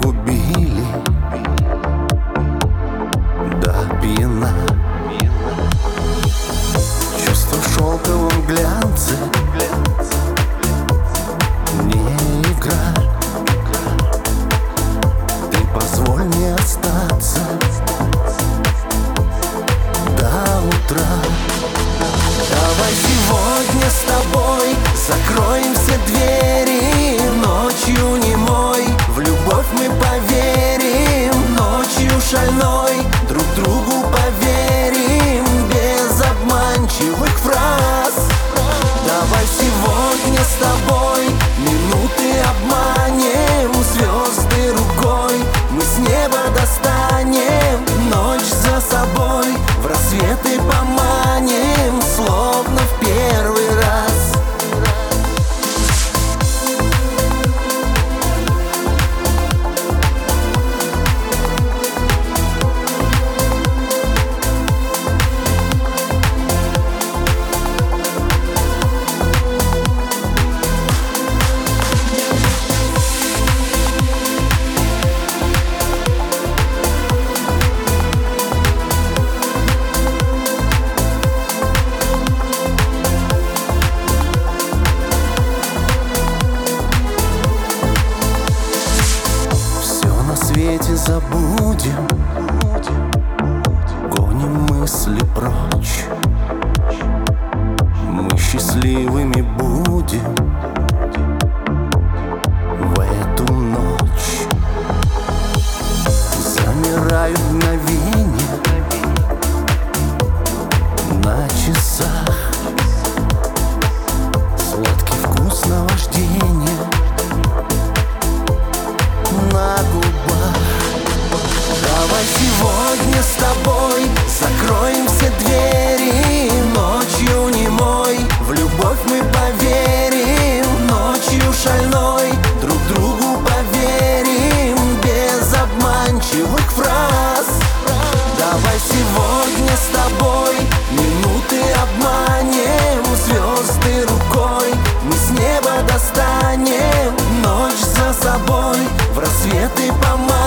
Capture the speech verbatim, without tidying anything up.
пригубили до пьяна. Чувство в шелковом глянце не игра. Ты позволь мне остаться до утра. Давай сегодня с тобой закроем все двери. Ночью немой в любовь мы поверим. Ночью шальной друг другу поверим. Без обманчивых фраз. Давай сегодня с тобой минуты обманем. Звезды рукой мы с неба достанем. Ночь за собой в рассветы поманим. Словно в первый раз. На свете забудем, гоним мысли прочь. Мы счастливыми будем в эту ночь. Замирают мгновения на часах. Сладкий вкус наваждения на губах. Давай сегодня с тобой закроем все двери. Ночью немой в любовь мы поверим. Ночью шальной друг другу поверим. Без обманчивых фраз. Давай сегодня с тобой минуты обманем. Звезды рукой мы с неба достанем. Ночь за собой в рассветы поманим.